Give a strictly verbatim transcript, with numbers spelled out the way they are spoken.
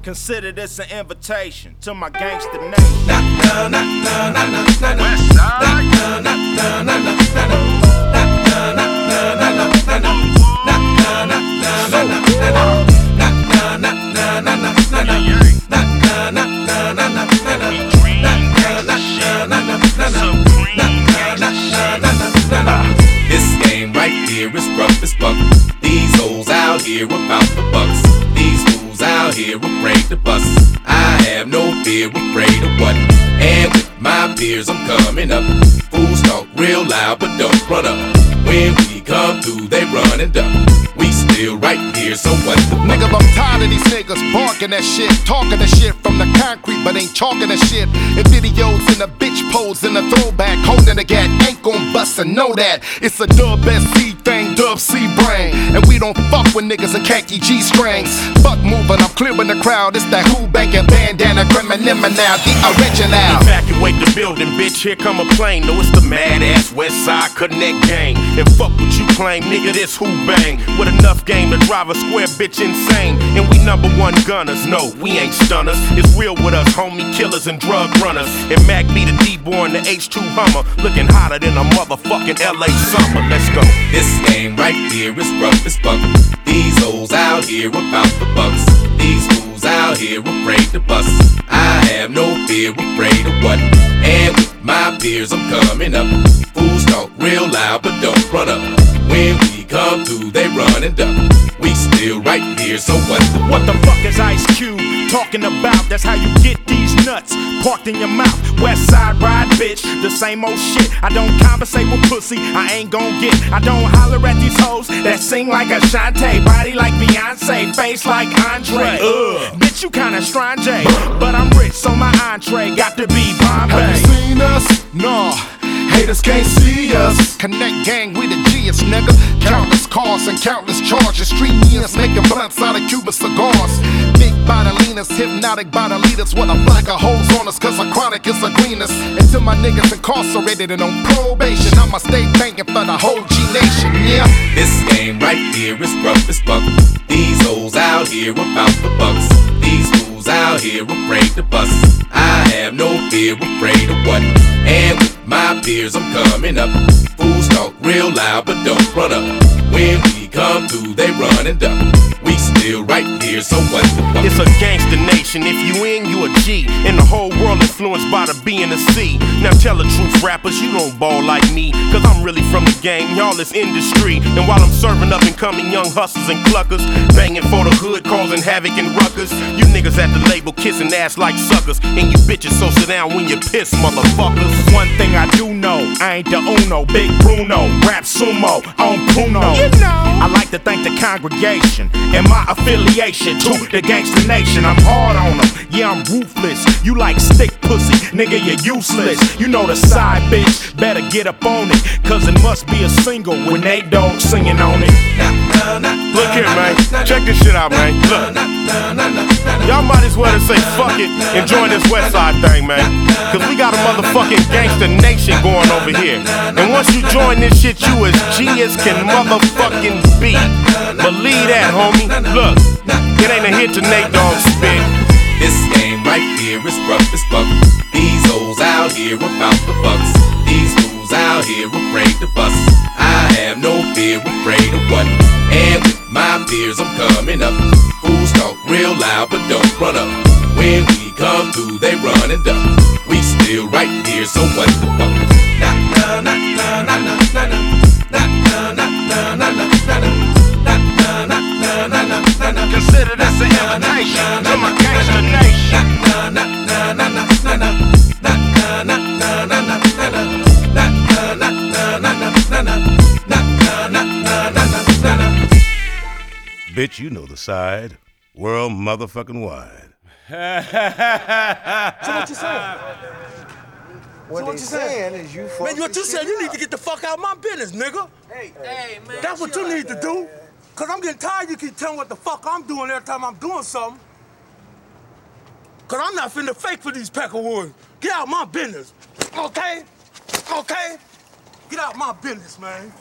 Consider this an invitation to my gangster nation. Na na na na na na na na. Na na na na na na na. Na na na na na na na. Na na na na na na. Na na na na na na. Na na na na na na. This game right here is rough as fuck. These hoes out here about the bucks. These fools out here afraid to bust. I have no fear, afraid of what? And with my peers I'm coming up. Fools talk real loud but don't run up. When we come through they run and duck. We still right here, so what the fuck? Nigga, I'm tired of these niggas barking that shit, talking that shit from the concrete, but ain't talking that shit. In videos in the bitch pose in the throwback, holding the gat, ain't gon' bust and know that. It's a dub S C thing, dub C brain, and we don't fuck with niggas in khaki G strings. Fuck moving, I'm clearing the crowd. It's that who banking bandana, criminal now, the original. Evacuate the building, bitch. Here come a plane. No, it's the mad ass West Side Connect gang. And fuck what you claim, nigga. This who bang with enough game to drive a square bitch insane. And we number one gunners. No, we ain't stunners. It's real with us, homie killers and drug runners. And Mac be the D-boy in the H two Hummer, looking hotter than a motherfucking L A summer. Let's go. This game right here is rough as fuck. These hoes out here about the bucks. These fools out here afraid to bust. I have no fear, afraid of what? And with my peers I'm coming up. Fools talk real loud but don't run up. When we come through they run and duck. We still right here, so what the What the fuck is Ice Cube talking about? That's how you get these nuts parked in your mouth. West Side ride, bitch, the same old shit. I don't conversate with pussy, I ain't gon' get. I don't holler at these hoes that sing like Ashanti, body like Beyonce, face like Andre. Ugh, bitch, you kinda strange, but I'm rich, so my entree got to be Bombay. Have you seen us? No. Haters can't see us. Connect gang, we the G's, nigga. Countless cars and countless charges. Street means making blunts out of Cuban cigars. Big bodilinas, hypnotic bodilitas. What a black of hoes on us, cause a chronic is a greenest. Until my niggas incarcerated and on probation, I'ma stay banking for the whole G Nation, yeah. This game right here is rough as fuck. These hoes out here about the bucks. These fools out here afraid to bust. I have no fear, afraid of what? And with my peers I'm coming up. Fools talk real loud but don't run up. When we come through they run and duck. We still right here, so what the fuck? It's a gangster nation, if you in, you a G. And the whole world influenced by the B and the C. Now tell the truth, rappers, you don't ball like me. Cause I'm really from the game, y'all is industry. And while I'm serving up and coming young hustlers and cluckers, banging for the hood, causing havoc and ruckus, you niggas at the label kissing ass like suckers. And you bitches so sit down when you piss, motherfuckers. One thing I do know, I ain't the Uno, Big Bruno, rap sumo, on Puno. You know. I like to thank the congregation and my affiliation to the gangster nation. I'm hard on them, yeah, I'm ruthless. You like stick pussy, nigga, you're useless. You know the side, bitch, better get up on it. Cause it must be a single when they dog singing on it. Look here, man, check this shit out, man. Look, y'all might as well say fuck it and join this West Side thing, man. Cause we got a motherfucking gangster nation going over here. And once you join this shit, you as G as can motherfucking be. Believe that, homie. Look, it ain't a hit to Nate Dogg spit. This game right here is rough as fuck. These hoes out here about the bucks. These fools out here afraid to bust. I have no fear, afraid of what? And with my peers I'm coming up. Fools talk real loud but don't run up. When we come through they run and duck. We still right here, so what the fuck? Na na na na na na na na na na na na na. Consider this an invitation to my gangster nation. Bitch, you know the side. World motherfucking wide. So what you saying? What so they what you saying is you fuck Man, what you this saying, shit you need up. to get the fuck out of my business, nigga. Hey, hey, man. That's what you need to do. Cause I'm getting tired you keep telling what the fuck I'm doing every time I'm doing something. Cause I'm not finna fake for these Peckerwoods. Get out of my business. Okay? Okay? Get out of my business, man.